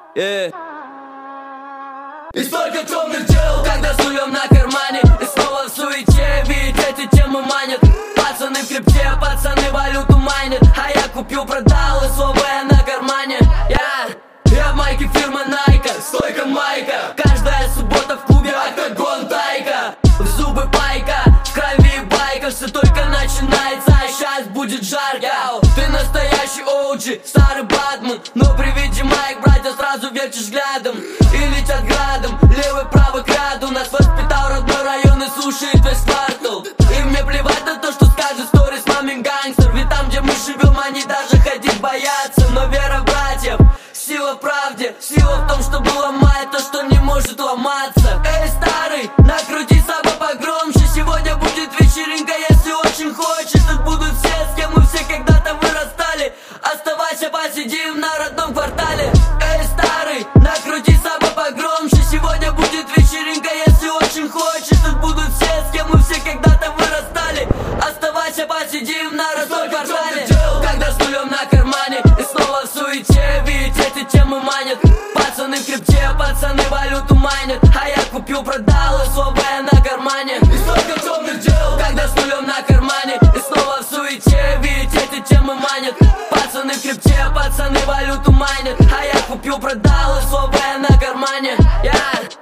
И столько темных дел, когда с нулем на кармане. И снова в суете, ведь эти темы манят. Пацаны в крипте, пацаны валюту майнят. А я купил, продал, и слово я на кармане. Я в майке фирмы Nike, стойка майка. Каждая суббота в клубе октагон тайка. В зубы пайка, в крови байка. Все только начинается, а сейчас будет жарко. Ты настоящий OG, старый Батман. Но при виде майк, братья, сразу вертишь взглядом. И летят градом, левый, правый краду. Нас воспитал родной район и слушает весь квартал. И мне плевать на то, что скажет сторис мамин гангстер. Ведь там, где мы живем, они даже ходить боятся. Но вера в братьев, сила в правде, сила в том, чтобы ломать то, что не может ломаться. Эй, старый, накрути саба погромче. Сегодня будет вечеринка, если очень хочешь. Тут будут все, с кем мы все когда-то вырастали. Оставайся, посидим на родном квартале. Эй, старый, накрути саба погромче. Сегодня будет вечеринка, если очень хочешь. Тут будут все, с кем мы все когда-то вырастали. Оставайся, посидим на родном квартале. Когда с нулем на кармане и снова в суете, ведь эти темы манят. Пацаны в крипте, пацаны валюту майнят. А я купил, продал, и слово я на кармане. И столько темных дел, когда с нулем на кармане и снова в суете, ведь эти темы манят. Пацаны в крипте, пацаны валюту майнят. А я купил, продал, и слово я на кармане.